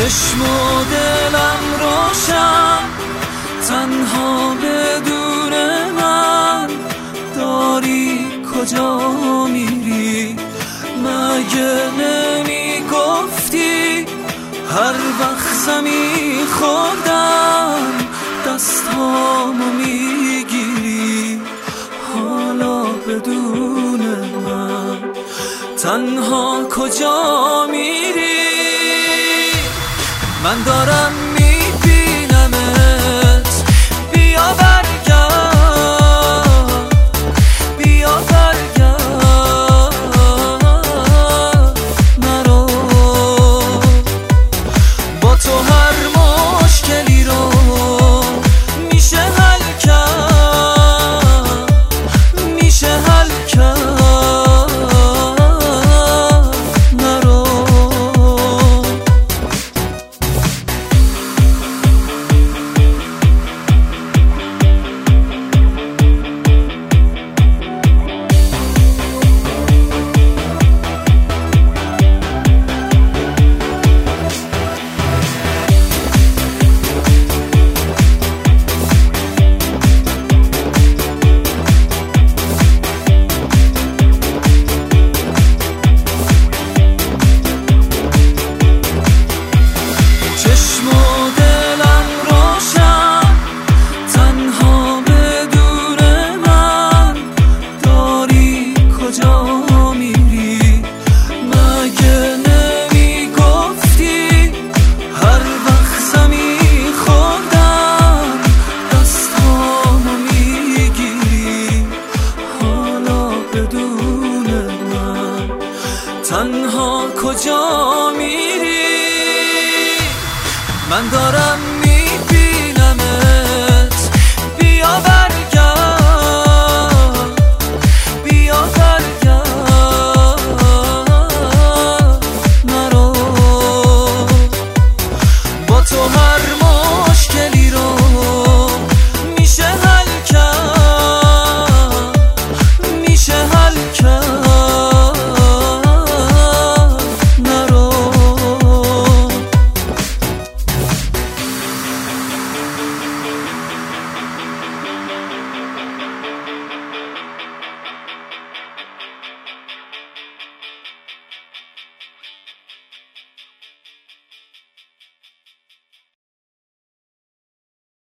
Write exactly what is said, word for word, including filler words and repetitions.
چشم و دلم روشن، تنها بدون من داری کجا میری؟ مگه نمی گفتی هر وقت زمین خوردم دستامو میگیری؟ حالا بدون من تنها کجا میری؟ من دارم میبینمت، بیا برگرد، بیا برگرد نرو. با تو هر مشکلی رو میشه حل کرد، میشه حل کرد نرو. تنها کجا میری؟ من دارم میبینمت،